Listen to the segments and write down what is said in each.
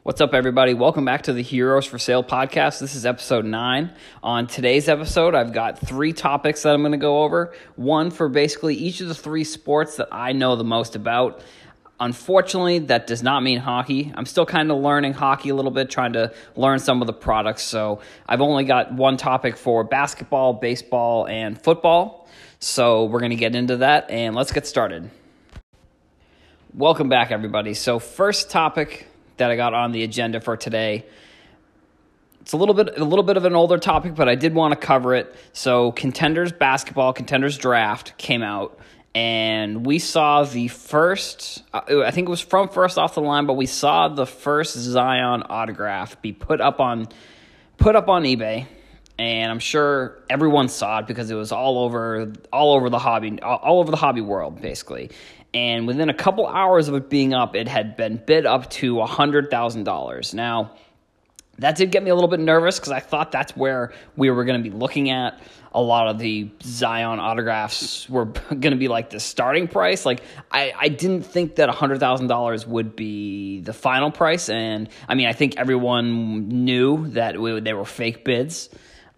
What's up, everybody? Welcome back to the Heroes for Sale podcast. This is episode 9. On today's episode, I've got 3 topics that I'm going to go over. One for basically each of the 3 sports that I know the most about. Unfortunately, that does not mean hockey. I'm still kind of learning hockey a little bit, trying to learn some of the products. So I've only got one topic for basketball, baseball, and football. So we're going to get into that, and let's get started. Welcome back, everybody. So first topic that I got on the agenda for today. It's a little bit of an older topic, but I did want to cover it. So Contenders basketball, Contenders draft came out, and we saw the first, I think it was from First Off the Line, but we saw the first Zion autograph be put up on eBay, and I'm sure everyone saw it because it was all over the hobby world, basically. And within a couple hours of it being up, it had been bid up to $100,000. Now, that did get me a little bit nervous because I thought that's where we were going to be looking at. A lot of the Zion autographs were going to be like the starting price. Like, I didn't think that $100,000 would be the final price. And, I mean, I think everyone knew that they were fake bids.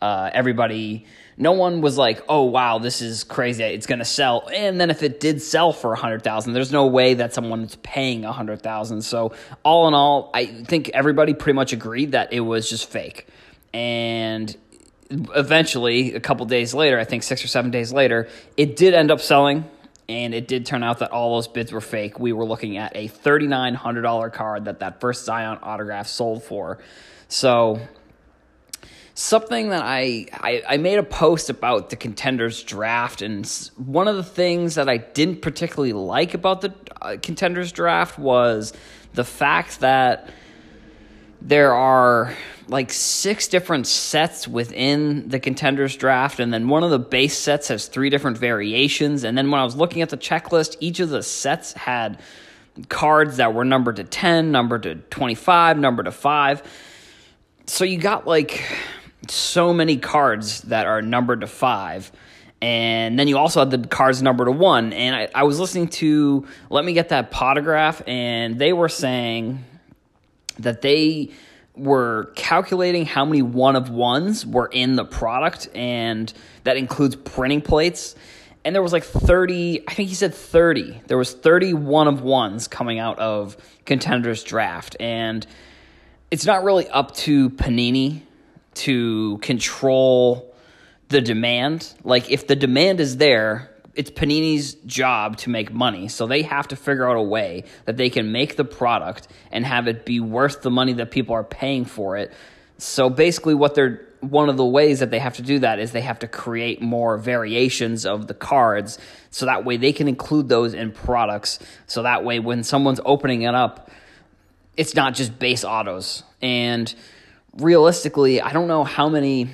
No one was like, oh, wow, this is crazy, it's going to sell. And then if it did sell for $100,000, there's no way that someone's paying $100,000. So all in all, I think everybody pretty much agreed that it was just fake. And eventually, a couple days later, I think 6 or 7 days later, it did end up selling. And it did turn out that all those bids were fake. We were looking at a $3,900 card that first Zion autograph sold for. So something that I made a post about the Contenders draft, and one of the things that I didn't particularly like about the Contenders draft was the fact that there are like 6 different sets within the Contenders draft, and then one of the base sets has 3 different variations, and then when I was looking at the checklist, each of the sets had cards that were numbered to 10, numbered to 25, numbered to 5. So you got like so many cards that are numbered to 5, and then you also had the cards numbered to 1. And I was listening to Let Me Get That Potograph, and they were saying that they were calculating how many 1 of 1s were in the product, and that includes printing plates. And there was like 30, I think he said 30. There was 30 1 of 1s coming out of Contenders draft, and it's not really up to Panini to control the demand. Like, if the demand is there, it's Panini's job to make money. So they have to figure out a way that they can make the product and have it be worth the money that people are paying for it. So basically one of the ways that they have to do that is they have to create more variations of the cards, so that way they can include those in products. So that way when someone's opening it up, it's not just base autos. And realistically, I don't know how many.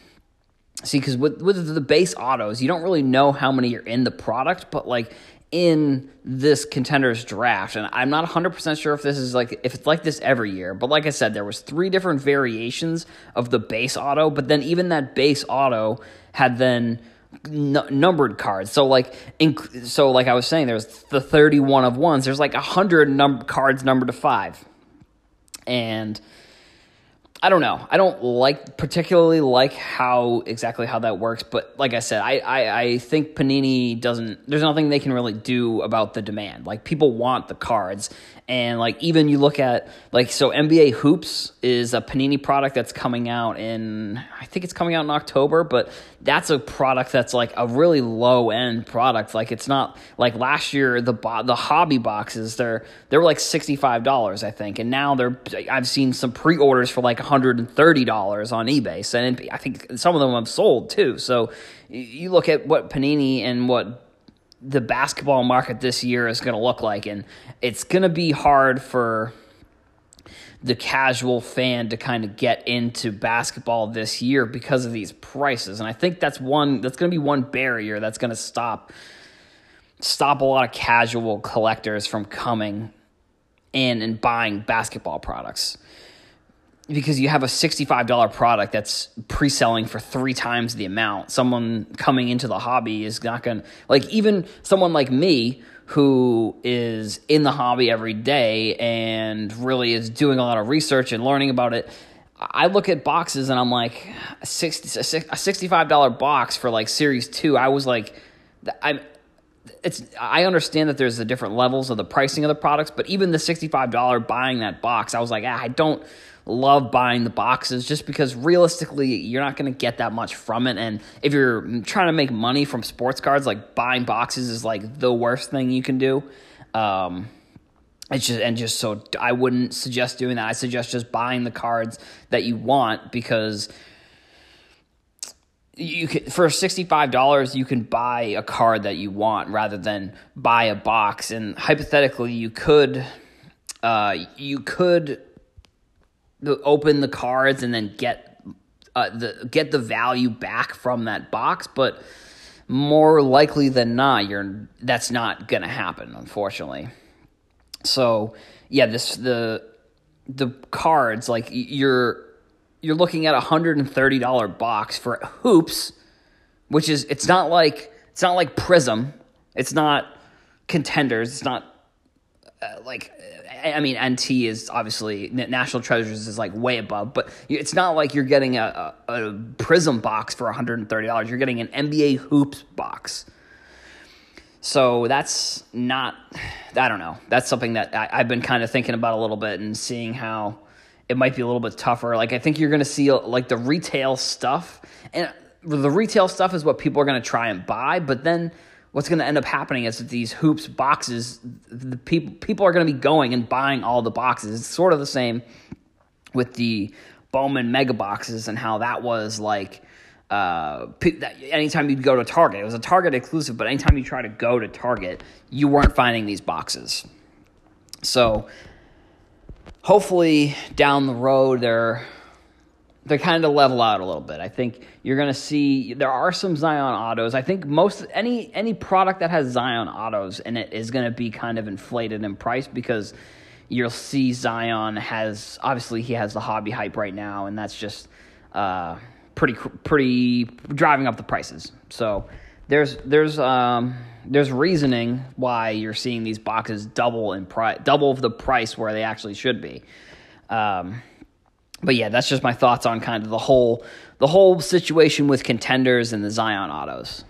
See, because with the base autos, you don't really know how many are in the product, but like in this Contenders draft, and I'm not 100% sure if it's like this every year, but like I said, there was 3 different variations of the base auto, but then even that base auto had then numbered cards. So like I was saying, there's the 31 of 1s. There's like 100 cards numbered to 5, and I don't know. I don't particularly like how that works, but like I said, I think Panini there's nothing they can really do about the demand. Like, people want the cards, and like even you look at so NBA Hoops is a Panini product that's coming out I think it's coming out in October, but that's a product that's like a really low end product. Like, it's not like last year the hobby boxes they were like $65, I think, and now I've seen some pre-orders for like $130 on eBay. So, and I think some of them have sold too. So you look at what Panini and what the basketball market this year is going to look like, and it's going to be hard for the casual fan to kind of get into basketball this year because of these prices. And I think that's going to be one barrier that's going to stop a lot of casual collectors from coming in and buying basketball products. Because you have a $65 product that's pre-selling for 3 times the amount. Someone coming into the hobby is not going to, like, even someone like me who is in the hobby every day and really is doing a lot of research and learning about it, I look at boxes and I'm like, a $65 box for like Series 2, I was like, I understand that there's the different levels of the pricing of the products, but even the $65 buying that box, I was like, I don't love buying the boxes just because realistically you're not going to get that much from it. And if you're trying to make money from sports cards, like buying boxes is like the worst thing you can do. So I wouldn't suggest doing that. I suggest just buying the cards that you want, because you can, for $65 you can buy a card that you want rather than buy a box. And hypothetically, you could open the cards and then get the value back from that box, but more likely than not, that's not going to happen, unfortunately. So yeah, the cards, like you're looking at $130 box for hoops, which is it's not like Prism, it's not Contenders, it's not NT is obviously, National Treasures is like way above, but it's not like you're getting a Prism box for $130. You're getting an NBA Hoops box. So that's not, I don't know. That's something that I've been kind of thinking about a little bit and seeing how it might be a little bit tougher. Like, I think you're going to see like the retail stuff, and the retail stuff is what people are going to try and buy, but then what's going to end up happening is that these hoops boxes, the people are going to be going and buying all the boxes. It's sort of the same with the Bowman mega boxes and how that was like, anytime you'd go to Target, it was a Target exclusive, but anytime you try to go to Target, you weren't finding these boxes. So hopefully down the road, they kind of level out a little bit. I think you're going to see there are some Zion autos. I think any product that has Zion autos in it is going to be kind of inflated in price, because you'll see Zion has, obviously he has the hobby hype right now, and that's just pretty driving up the prices. So there's reasoning why you're seeing these boxes double of the price where they actually should be. But yeah, that's just my thoughts on kind of the whole situation with Contenders and the Zion autos.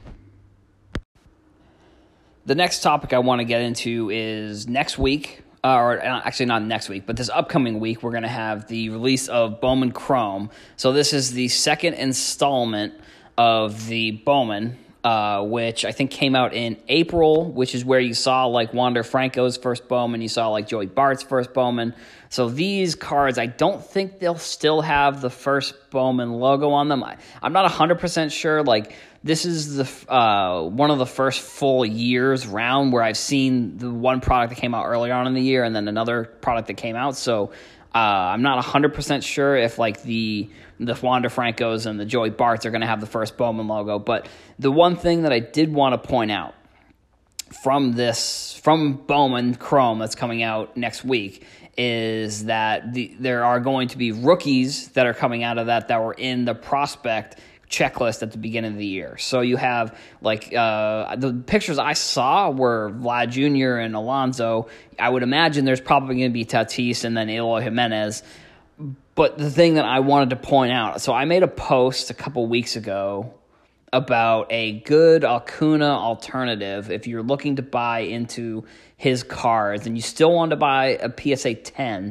The next topic I want to get into is next week, or actually not next week, but this upcoming week, we're going to have the release of Bowman Chrome. So this is the second installment of the Bowman, which I think came out in April, which is where you saw like Wander Franco's first Bowman, you saw like Joey Bart's first Bowman. So these cards, I don't think they'll still have the first Bowman logo on them. I'm not 100% sure. Like, this is the one of the first full years round where I've seen the one product that came out earlier on in the year and then another product that came out. So I'm not 100% sure if like the Wander Francos and the Joey Barts are going to have the first Bowman logo. But the one thing that I did want to point out from Bowman Chrome that's coming out next week is that there are going to be rookies that are coming out of that were in the prospect checklist at the beginning of the year. So you have like the pictures I saw were Vlad Jr. and Alonso. I would imagine there's probably going to be Tatis and then Eloy Jimenez. But the thing that I wanted to point out, so I made a post a couple weeks ago about a good Acuna alternative if you're looking to buy into his cards and you still want to buy a PSA 10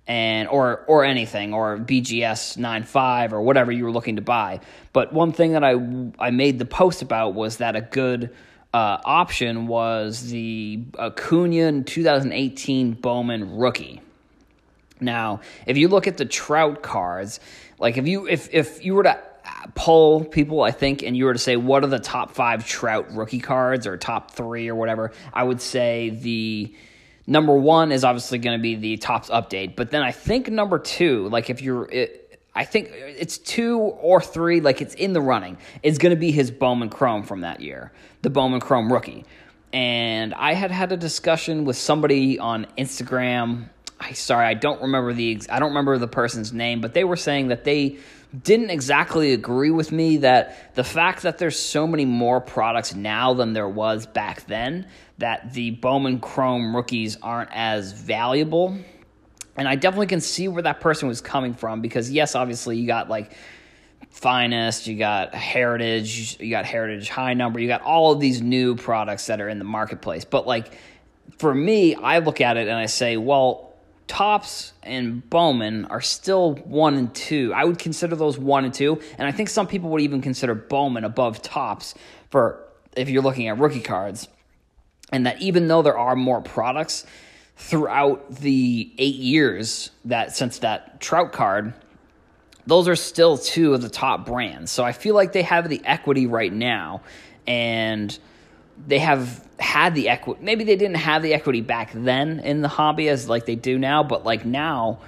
or anything, or BGS 9.5 or whatever you were looking to buy. But one thing that I made the post about was that a good option was the Acuna 2018 Bowman rookie. Now, if you look at the Trout cards, like if you were to poll people, I think, and you were to say what are the top 5 Trout rookie cards or top 3 or whatever, I would say the number 1 is obviously going to be the Topps Update. But then I think number 2, like I think it's 2 or 3, like it's in the running, it's going to be his Bowman Chrome from that year, the Bowman Chrome rookie. And I had a discussion with somebody on Instagram I don't remember the person's name, but they were saying that they didn't exactly agree with me that the fact that there's so many more products now than there was back then, that the Bowman Chrome rookies aren't as valuable. And I definitely can see where that person was coming from, because yes, obviously you got like Finest, you got Heritage High Number, you got all of these new products that are in the marketplace. But like for me, I look at it and I say, well, Topps and Bowman are still 1 and 2. I would consider those 1 and 2, and I think some people would even consider Bowman above Topps for if you're looking at rookie cards. And that even though there are more products throughout the 8 years since that Trout card, those are still 2 of the top brands. So I feel like they have the equity right now, and they have had the equity. Maybe they didn't have the equity back then in the hobby as like they do now, but like now,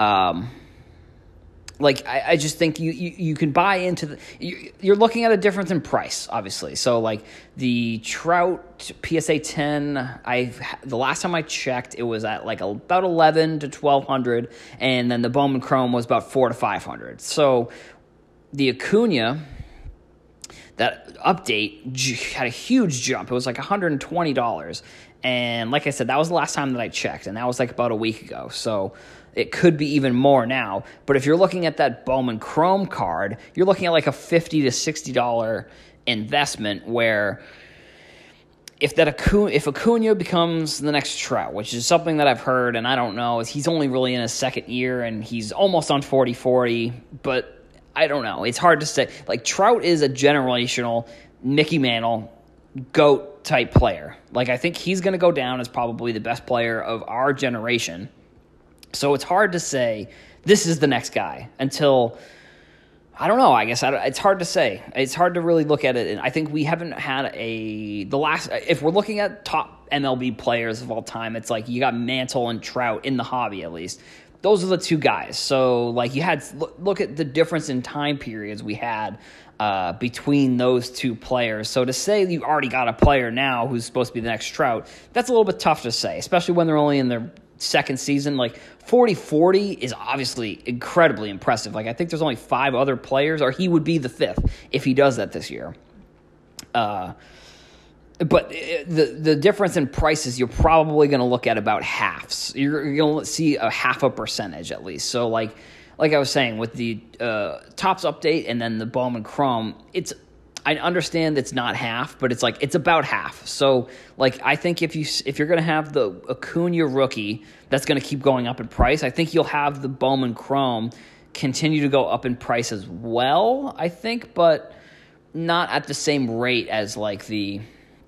I just think you can buy into you're looking at a difference in price, obviously. So like the Trout PSA 10, the last time I checked, it was at like about 11 to 1200, and then the Bowman Chrome was about 400 to 500. So the Acuna, that update had a huge jump. It was like $120. And like I said, that was the last time that I checked, and that was like about a week ago. So it could be even more now. But if you're looking at that Bowman Chrome card, you're looking at like a $50 to $60 investment, where if Acuna becomes the next Trout, which is something that I've heard, and I don't know, he's only really in his second year, and he's almost on 40-40, but I don't know. It's hard to say. Like, Trout is a generational Mickey Mantle GOAT type player. Like, I think he's going to go down as probably the best player of our generation. So it's hard to say this is the next guy until, I don't know. I guess it's hard to say. It's hard to really look at it. And I think we haven't had if we're looking at top MLB players of all time, it's like you got Mantle and Trout in the hobby at least. Those are the 2 guys. So, like, you had look at the difference in time periods we had between those 2 players. So to say you already got a player now who's supposed to be the next Trout, that's a little bit tough to say, especially when they're only in their second season. Like, 40-40 is obviously incredibly impressive. Like, I think there's only 5 other players, or he would be the 5th if he does that this year. But the difference in prices, you're probably going to look at about halves. You're going to see a half a percentage at least. So like I was saying, with the Topps update and then the Bowman Chrome, I understand it's not half, but it's about half. So like I think if you're going to have the Acuna rookie, that's going to keep going up in price. I think you'll have the Bowman Chrome continue to go up in price as well, I think, but not at the same rate as like the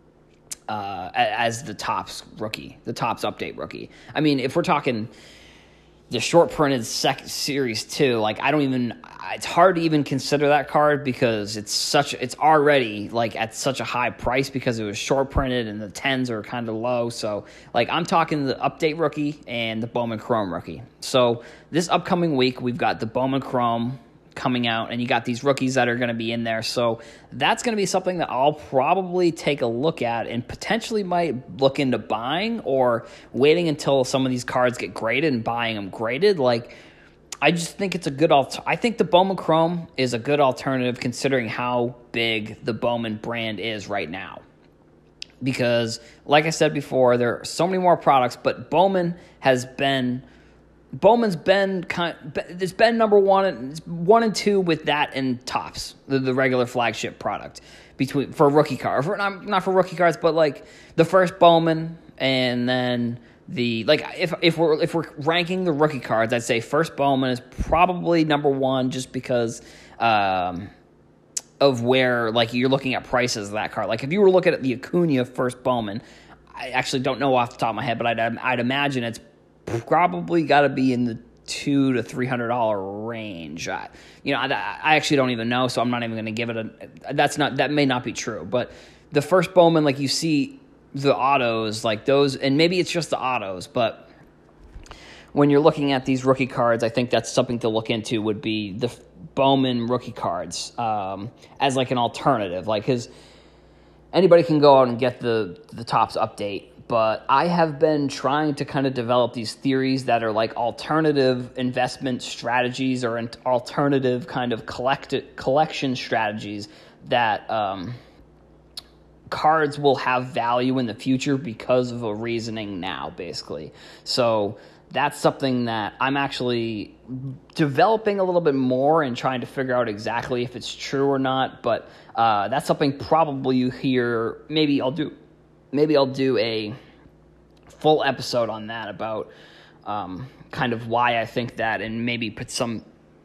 Topps rookie, the Topps update rookie. I mean, if we're talking the short printed series 2, like it's hard to even consider that card, because it's already like at such a high price because it was short printed and the 10s are kind of low. So like I'm talking the update rookie and the Bowman Chrome rookie. So this upcoming week we've got the Bowman Chrome coming out, and you got these rookies that are going to be in there. So that's going to be something that I'll probably take a look at, and potentially might look into buying or waiting until some of these cards get graded and buying them graded. Like, I just think it's a good I think the Bowman Chrome is a good alternative, considering how big the Bowman brand is right now. Because like I said before, there are so many more products, but Bowman's been it's been number 1 and 2 with that and Topps, the regular flagship product for rookie card, not for rookie cards, but like the first Bowman, and then if we're ranking the rookie cards, I'd say first Bowman is probably number 1, just because of where like you're looking at prices of that card. Like if you were looking at the Acuna first Bowman, I actually don't know off the top of my head, but I'd imagine it's probably got to be in the $200 to $300 range. I actually don't even know, so I'm not even going to give it that may not be true. But the first Bowman, like you see the autos, like those, and maybe it's just the autos, but when you're looking at these rookie cards, I think that's something to look into, would be the Bowman rookie cards as like an alternative. Like, because anybody can go out and get the Topps update, But I have been trying to kind of develop these theories that are like alternative investment strategies or alternative kind of collection strategies that cards will have value in the future because of a reasoning now, basically. So that's something that I'm actually developing a little bit more and trying to figure out exactly if it's true or not. But that's something probably you hear. Maybe I'll do a full episode on that about kind of why I think that, and maybe put some,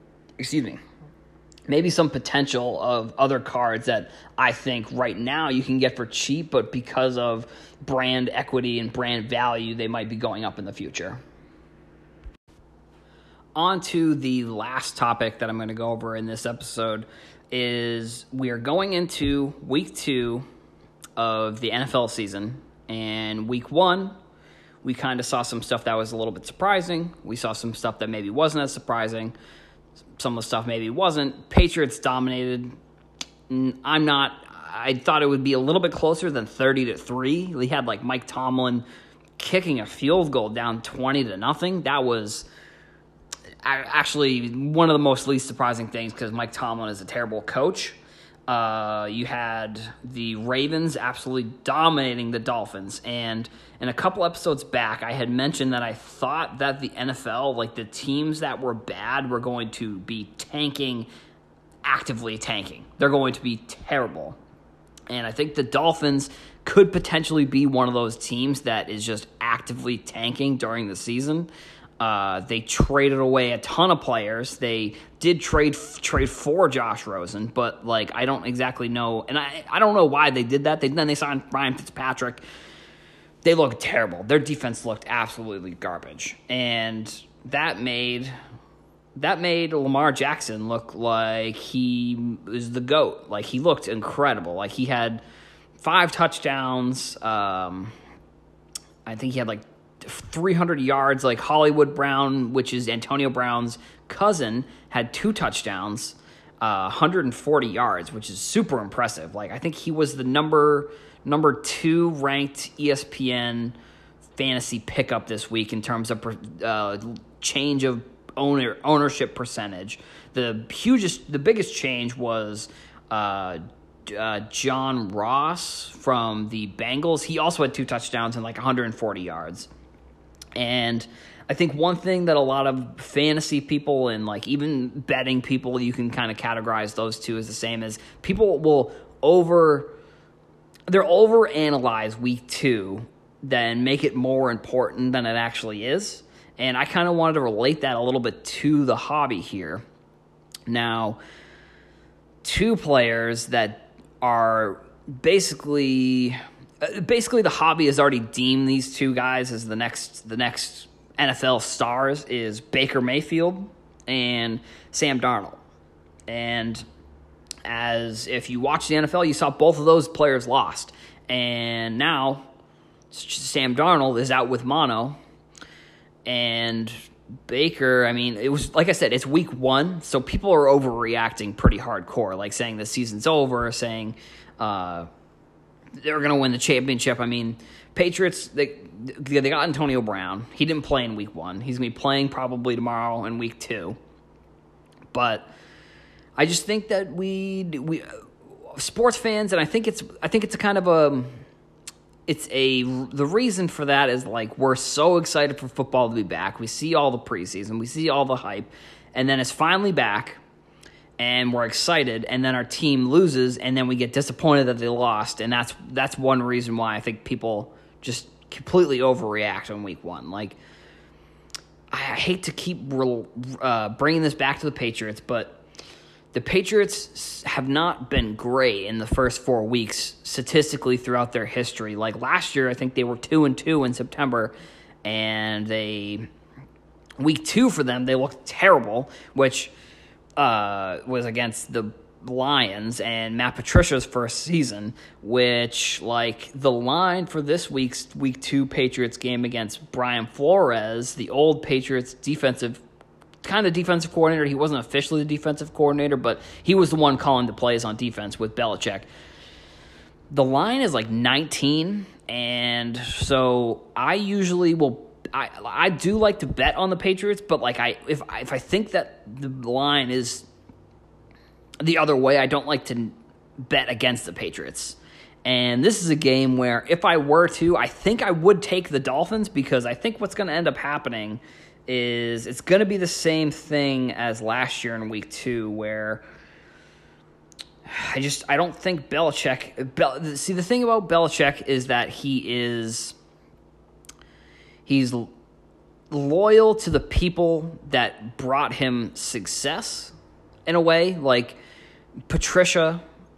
maybe some potential of other cards that I think right now you can get for cheap, but because of brand equity and brand value, they might be going up in the future. On to the last topic that I'm going to go over in this episode is we are going into week 2 of the NFL season, and week 1, we kind of saw some stuff that was a little bit surprising. We saw some stuff that maybe wasn't as surprising. Some of the stuff maybe wasn't. Patriots dominated. I thought it would be a little bit closer than 30-3. We had like Mike Tomlin kicking a field goal down 20-0. That was actually one of the most least surprising things because Mike Tomlin is a terrible coach. You had the Ravens absolutely dominating the Dolphins. And in a couple episodes back, I had mentioned that I thought that the NFL, like the teams that were bad, were going to be actively tanking. They're going to be terrible. And I think the Dolphins could potentially be one of those teams that is just actively tanking during the season. They traded away a ton of players. They did trade for Josh Rosen, but like I don't exactly know, and I don't know why they did that. Then they signed Ryan Fitzpatrick. They looked terrible. Their defense looked absolutely garbage, and that made Lamar Jackson look like he was the GOAT. Like he looked incredible. Like he had 5 touchdowns. I think he had like 300 yards. Like Hollywood Brown, which is Antonio Brown's cousin, had 2 touchdowns, 140 yards, which is super impressive. Like I think he was the number 2 ranked ESPN fantasy pickup this week in terms of change of ownership percentage. The biggest change was John Ross from the Bengals. He also had 2 touchdowns and like 140 yards. And I think one thing that a lot of fantasy people and like even betting people, you can kind of categorize those two as the same, as people will overanalyze week 2, then make it more important than it actually is. And I kind of wanted to relate that a little bit to the hobby here. Now, 2 players that are basically the hobby has already deemed these 2 guys as the next NFL stars is Baker Mayfield and Sam Darnold. And as if you watch the NFL, you saw both of those players lost. And now Sam Darnold is out with mono. And Baker, I mean, it was, like I said, it's week 1, so people are overreacting pretty hardcore, like saying the season's over, saying they're going to win the championship. I mean, Patriots, they got Antonio Brown. He didn't play in week 1. He's going to be playing probably tomorrow in week 2. But I just think that we sports fans, and I think it's a kind of the reason for that is like we're so excited for football to be back. We see all the preseason, we see all the hype, and then it's finally back, and we're excited, and then our team loses, and then we get disappointed that they lost, and that's one reason why I think people just completely overreact on week 1. Like, I hate to keep bringing this back to the Patriots, but the Patriots have not been great in the first 4 weeks statistically throughout their history. Like last year, I think they were 2-2 in September, and week 2 for them, they looked terrible, which was against the Lions and Matt Patricia's first season, which like the line for this week's week 2 Patriots game against Brian Flores, the old Patriots defensive coordinator. He wasn't officially the defensive coordinator, but he was the one calling the plays on defense with Belichick. The line is like 19, And so I usually will. I do like to bet on the Patriots, but like if I think that the line is the other way, I don't like to bet against the Patriots. And this is a game where if I were to, I think I would take the Dolphins, because I think what's going to end up happening is it's going to be the same thing as last year in week 2, where I don't think Belichick. See, the thing about Belichick is that he's loyal to the people that brought him success in a way. Like Patricia,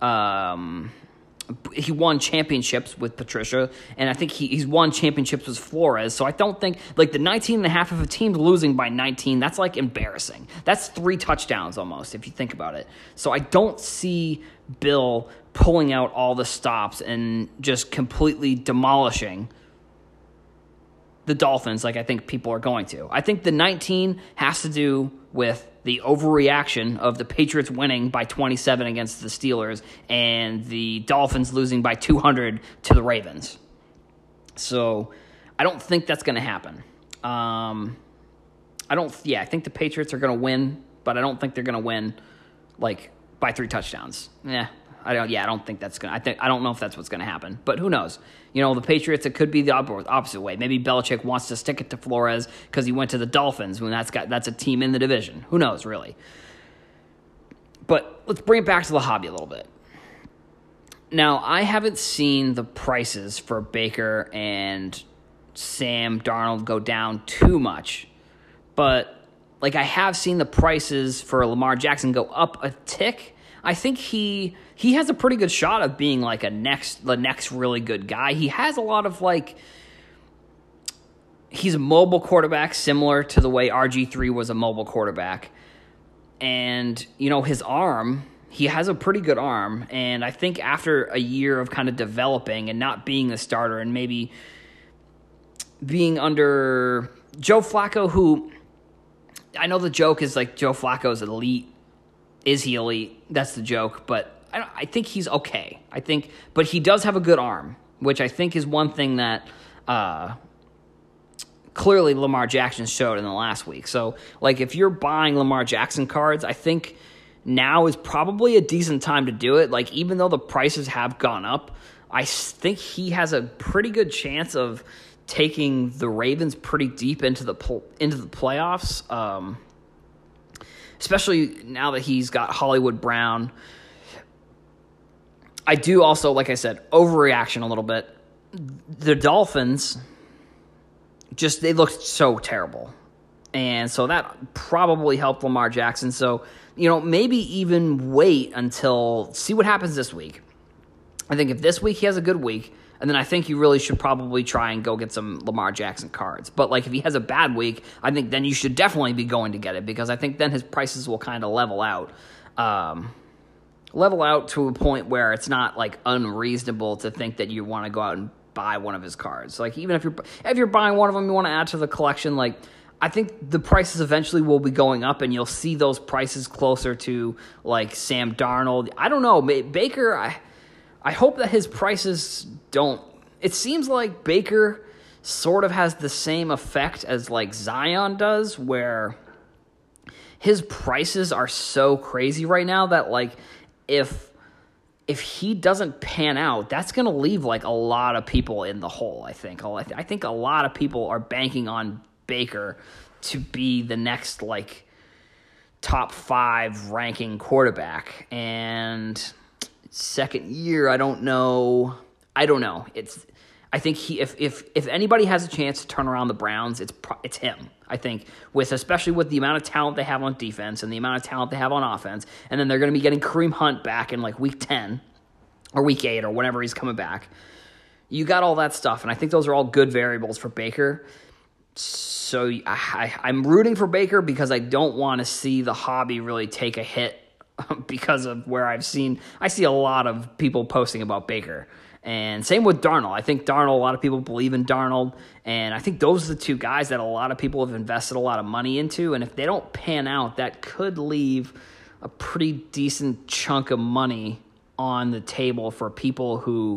he won championships with Patricia, and I think he's won championships with Flores. So I don't think, like, the 19.5 of a team losing by 19, that's like embarrassing. That's 3 touchdowns almost, if you think about it. So I don't see Bill pulling out all the stops and just completely demolishing the Dolphins like I think people are going to. I think the 19 has to do with the overreaction of the Patriots winning by 27 against the Steelers and the Dolphins losing by 200 to the Ravens. So I don't think that's going to happen. I think the Patriots are going to win, but I don't think they're going to win like by 3 touchdowns. I don't think that's going to. I don't know if that's what's going to happen, but who knows? The Patriots, it could be the opposite way. Maybe Belichick wants to stick it to Flores because he went to the Dolphins when that's a team in the division. Who knows, really? But let's bring it back to the hobby a little bit. Now, I haven't seen the prices for Baker and Sam Darnold go down too much, but like I have seen the prices for Lamar Jackson go up a tick. I think he has a pretty good shot of being like the next really good guy. He has a lot of he's a mobile quarterback, similar to the way RG3 was a mobile quarterback. And, his arm, he has a pretty good arm. And I think after a year of kind of developing and not being the starter and maybe being under Joe Flacco, who I know the joke is like Joe Flacco's elite. Is he elite? That's the joke, but I think he's okay. But he does have a good arm, which I think is one thing that clearly Lamar Jackson showed in the last week. So, like, if you're buying Lamar Jackson cards, I think now is probably a decent time to do it. Like, even though the prices have gone up, I think he has a pretty good chance of taking the Ravens pretty deep into the playoffs. Especially now that he's got Hollywood Brown. I do also, like I said, overreaction a little bit. The Dolphins, they looked so terrible. And so that probably helped Lamar Jackson. So, maybe even wait until, see what happens this week. I think if this week he has a good week, and then I think you really should probably try and go get some Lamar Jackson cards. But like if he has a bad week, I think then you should definitely be going to get it, because I think then his prices will kind of level out. Level out to a point where it's not like unreasonable to think that you want to go out and buy one of his cards. Like even if you're buying one of them, you want to add to the collection, like I think the prices eventually will be going up, and you'll see those prices closer to like Sam Darnold. I don't know, Baker, I hope that his prices don't. It seems like Baker sort of has the same effect as like Zion does, where his prices are so crazy right now that like if he doesn't pan out, that's going to leave like a lot of people in the hole, I think. I think a lot of people are banking on Baker to be the next like top 5 ranking quarterback. And second year, I don't know. I think if anybody has a chance to turn around the Browns, it's him. I think especially with the amount of talent they have on defense and the amount of talent they have on offense, and then they're going to be getting Kareem Hunt back in like week 10 or week 8 or whenever he's coming back. You got all that stuff, and I think those are all good variables for Baker. So I'm rooting for Baker because I don't want to see the hobby really take a hit because of where I see a lot of people posting about Baker. And same with Darnold. I think Darnold, a lot of people believe in Darnold, and I think those are the 2 guys that a lot of people have invested a lot of money into, and if they don't pan out, that could leave a pretty decent chunk of money on the table for people who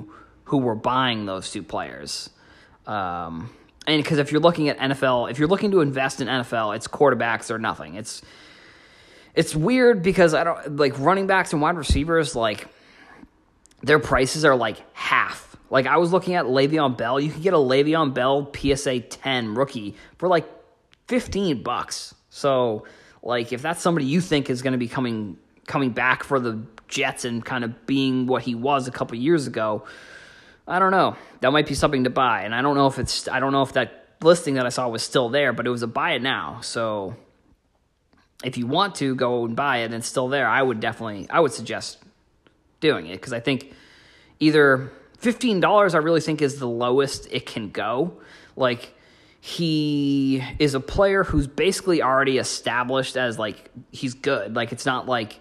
who were buying those two players. And because if you're looking at NFL, if you're looking to invest in NFL, it's quarterbacks or nothing. It's weird because I don't like running backs and wide receivers, like their prices are like half. Like I was looking at Le'Veon Bell. You can get a Le'Veon Bell PSA 10 rookie for like $15. So like if that's somebody you think is going to be coming back for the Jets and kind of being what he was a couple years ago, I don't know. That might be something to buy. And I don't know if that listing that I saw was still there, but it was a buy it now. So if you want to go and buy it and it's still there, I would suggest doing it, because I think either $15 I really think is the lowest it can go. Like he is a player who's basically already established as like he's good. Like it's not like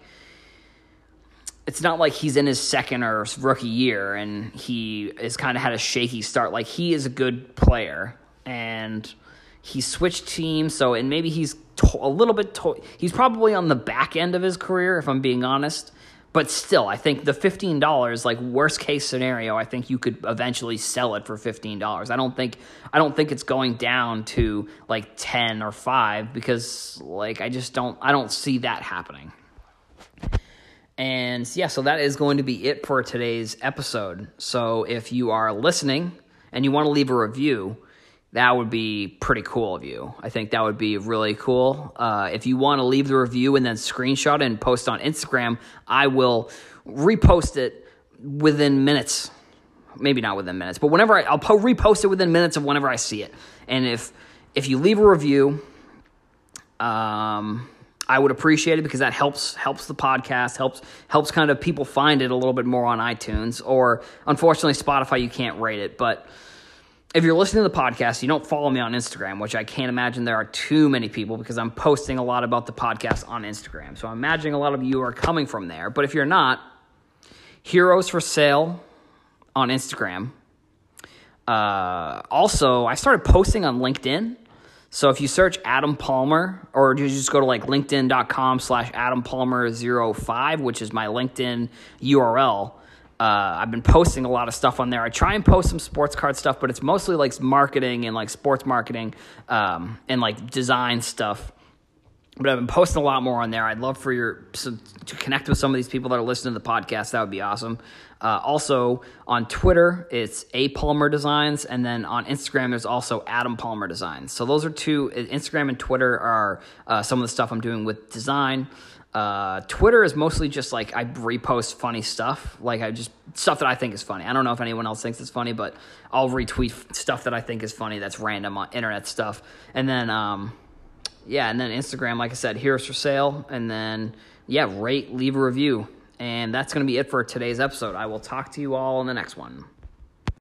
he's in his second or rookie year and he has kind of had a shaky start. Like he is a good player and he switched teams. So, and maybe he's a little bit, he's probably on the back end of his career, if I'm being honest. But still, I think the $15, like worst case scenario, I think you could eventually sell it for $15. I don't think it's going down to like 10 or 5 because like I don't see that happening. And yeah, so that is going to be it for today's episode. So if you are listening and you want to leave a review, that would be pretty cool of you. I think that would be really cool. If you want to leave the review and then screenshot it and post on Instagram, I will repost it within minutes. Maybe not within minutes, but whenever I'll repost it within minutes of whenever I see it. And if you leave a review, I would appreciate it because that helps the podcast, helps kind of people find it a little bit more on iTunes, or unfortunately Spotify, you can't rate it. But if you're listening to the podcast, you don't follow me on Instagram, which I can't imagine there are too many people because I'm posting a lot about the podcast on Instagram. So I'm imagining a lot of you are coming from there. But if you're not, Heroes for Sale on Instagram. Also, I started posting on LinkedIn. So if you search Adam Palmer, or you just go to like linkedin.com/AdamPalmer05, which is my LinkedIn URL, I've been posting a lot of stuff on there. I try and post some sports card stuff, but it's mostly like marketing and like sports marketing and like design stuff. But I've been posting a lot more on there. I'd love for to connect with some of these people that are listening to the podcast. That would be awesome. Also on Twitter, it's A Palmer Designs, and then on Instagram, there's also Adam Palmer Designs. So those are two. Instagram and Twitter are some of the stuff I'm doing with design. Twitter is mostly just like I repost funny stuff, like stuff that I think is funny. I don't know if anyone else thinks it's funny, but I'll retweet stuff that I think is funny that's random on internet stuff. And then and then Instagram, like I said, Heroes for Sale, and then rate, leave a review. And that's going to be it for today's episode. I will talk to you all in the next one.